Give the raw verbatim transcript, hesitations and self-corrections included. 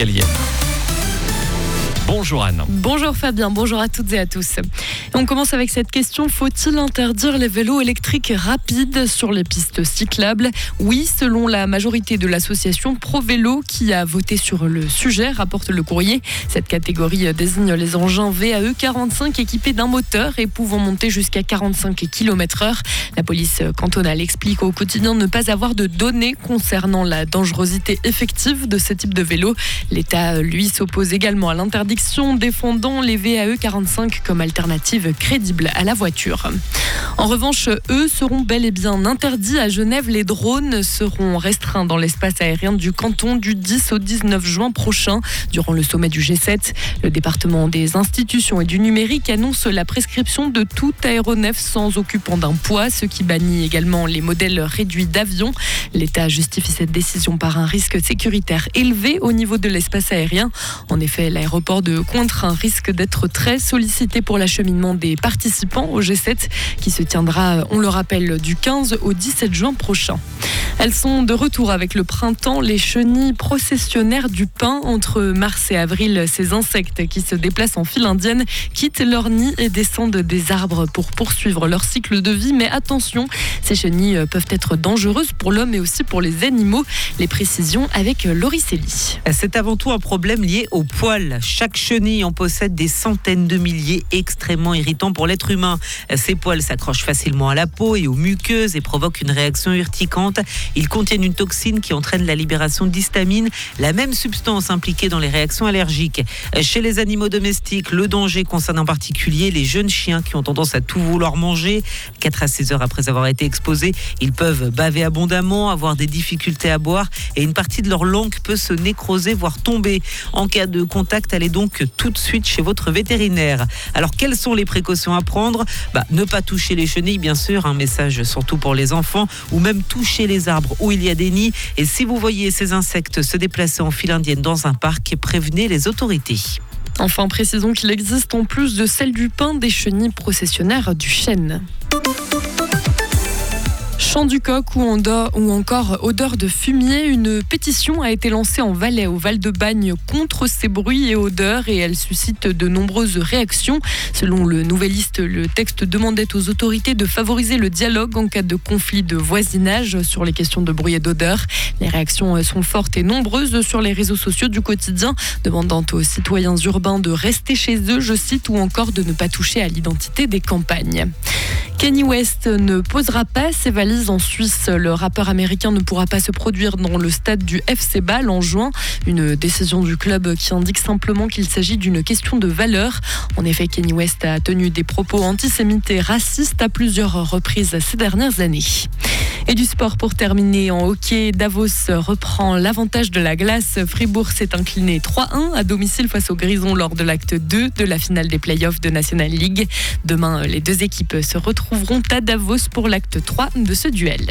Calienne. Bonjour Anne. Bonjour Fabien, bonjour à toutes et à tous. On commence avec cette question, faut-il interdire les vélos électriques rapides sur les pistes cyclables ? Oui, selon la majorité de l'association ProVélo qui a voté sur le sujet, rapporte Le Courrier. Cette catégorie désigne les engins V A E quarante-cinq équipés d'un moteur et pouvant monter jusqu'à quarante-cinq kilomètres heure. La police cantonale explique au quotidien ne pas avoir de données concernant la dangerosité effective de ce type de vélo. L'État, lui, s'oppose également à l'interdiction, défendant les V A E quarante-cinq comme alternative crédible à la voiture. En revanche, eux seront bel et bien interdits. À Genève, les drones seront restreints dans l'espace aérien du canton du dix au dix-neuf juin prochain, durant le sommet du G sept. Le département des institutions et du numérique annonce la prescription de tout aéronef sans occupant d'un poids, ce qui bannit également les modèles réduits d'avions. L'État justifie cette décision par un risque sécuritaire élevé au niveau de l'espace aérien. En effet, l'aéroport de Cointrin risque d'être très sollicité pour l'acheminement des participants au G sept qui se tiendra, on le rappelle, du quinze au dix-sept juin prochain. Elles sont de retour avec le printemps, les chenilles processionnaires du pin. Entre mars et avril, ces insectes qui se déplacent en file indienne quittent leur nid et descendent des arbres pour poursuivre leur cycle de vie. Mais attention, ces chenilles peuvent être dangereuses pour l'homme et aussi pour les animaux. Les précisions avec Laurie Célie. C'est avant tout un problème lié aux poils. Chaque chenille en possède des centaines de milliers, extrêmement irritants pour l'être humain. Ces poils s'accrochent facilement à la peau et aux muqueuses et provoquent une réaction urticante. Ils contiennent une toxine qui entraîne la libération d'histamine, la même substance impliquée dans les réactions allergiques. Chez les animaux domestiques, le danger concerne en particulier les jeunes chiens qui ont tendance à tout vouloir manger. quatre à six heures après avoir été exposés, ils peuvent baver abondamment, avoir des difficultés à boire et une partie de leur langue peut se nécroser, voire tomber. En cas de contact, allez donc tout de suite chez votre vétérinaire. Alors, quelles sont les précautions à prendre ? Bah, ne pas toucher les chenilles, bien sûr, un message surtout pour les enfants, ou même toucher les arbres où il y a des nids. Et si vous voyez ces insectes se déplacer en file indienne dans un parc, prévenez les autorités. Enfin, précisons qu'il existe en plus de celle du pin des chenilles processionnaires du chêne. Chant du coq ou, ou encore odeur de fumier, une pétition a été lancée en Valais, au Val-de-Bagne, contre ces bruits et odeurs et elle suscite de nombreuses réactions. Selon le Nouvelliste, le texte demandait aux autorités de favoriser le dialogue en cas de conflit de voisinage sur les questions de bruit et d'odeur. Les réactions sont fortes et nombreuses sur les réseaux sociaux du quotidien, demandant aux citoyens urbains de rester chez eux, je cite, ou encore de ne pas toucher à l'identité des campagnes. Kanye West ne posera pas ses valises en Suisse. Le rappeur américain ne pourra pas se produire dans le stade du F C Bâle en juin. Une décision du club qui indique simplement qu'il s'agit d'une question de valeur. En effet, Kanye West a tenu des propos antisémites et racistes à plusieurs reprises ces dernières années. Et du sport pour terminer en hockey, Davos reprend l'avantage de la glace. Fribourg s'est incliné trois un à domicile face aux Grisons lors de l'acte deux de la finale des playoffs de National League. Demain, les deux équipes se retrouveront à Davos pour l'acte trois de ce duel.